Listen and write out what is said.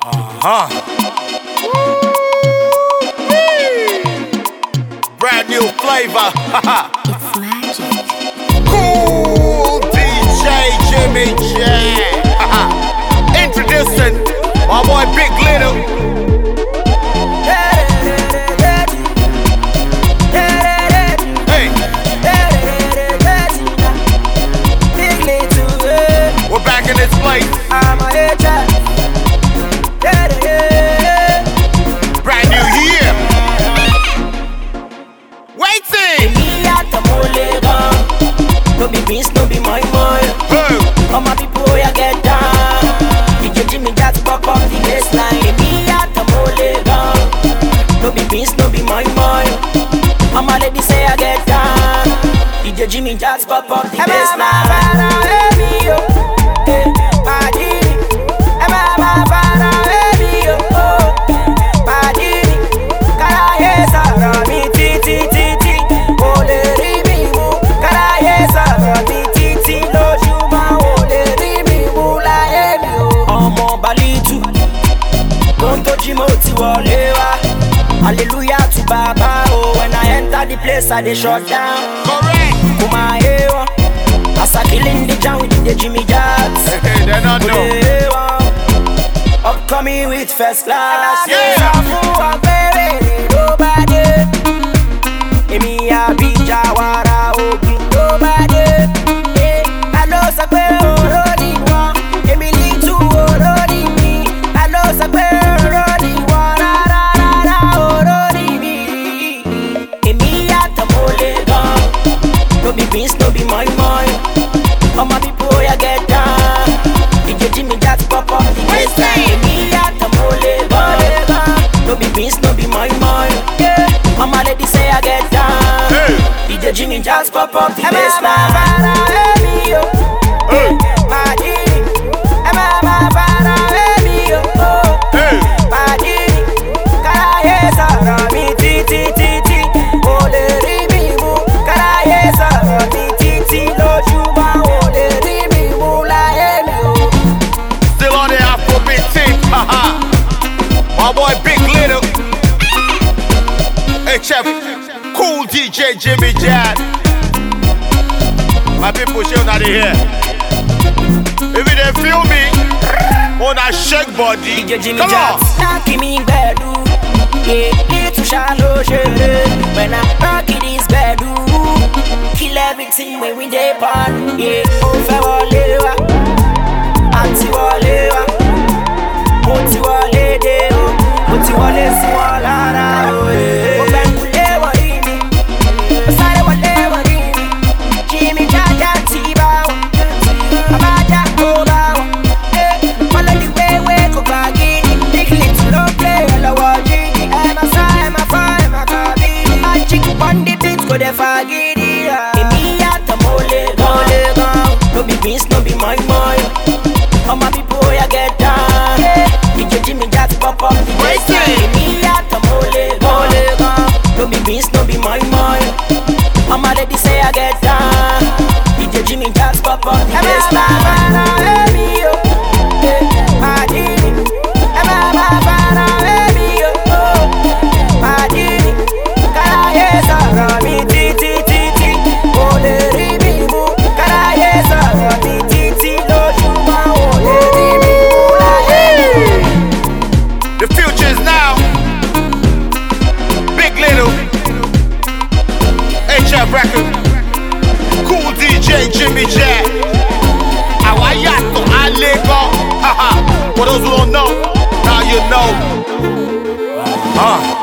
Brand new flavor. It's magic. Cool DJ Jimmy J. Introducing my boy Big Little. Hey. We're back in this place. Brand new year. Waiting. No be beans, no be my mind. All my people, I get down. DJ Jimmy just pop up the baseline. Me at the Molegan. No be beans, no be my mind. All my ladies say I get down. DJ Jimmy just pop up the baseline. Hallelujah to Baba, oh. When I enter the place, I dey shut down. Correct. Kuma ewa, as I killing the jam with the Jimmy Jacks. They don't know. Upcoming with first class. Yeah. Nobody. Emi abi jawara ogun. Nobody. I know sakwe orodi wa. Emily tu orodi mi. I know sakwe orodi wa. No be beans, no be my mind. All my people, I get down. DJ Jimmy just pop up the baseline. Me at the Molegan. No be beans, no be my mind. All my ladies say I get down. DJ Jimmy just pop up the baseline. My boy Big Little. HF Cool DJ Jimmy J. My people show that they here. If they feel me on a shake body, DJ Jimmy come on. Give me bedu. Yeah, it's too shallow. When I rock it is bedu. Kill everything when we depart. Yeah, over walewa, anti walewa, moti walede. Moti wale si walana. Obengule warini, osare wale warini. Jimmy Jaja tiba, abaja koba. Follow the way we go bagini. Big little low play all wajini. Emma sa, Emma fa, Emma kabini. Magic on the beats go de fagini. Emi at the Molegan. No be beans, no be my mind. All my people, I get down. DJ Jimmy just pop up the baseline. Me at the Molegan. No be beans, no be my mind. All my ladies say I get down. DJ Jimmy just pop up the baseline. The future is now. Big Little HF Record. Cool DJ Jimmy J. Awayato Alego. Haha. For those who don't know, now you know.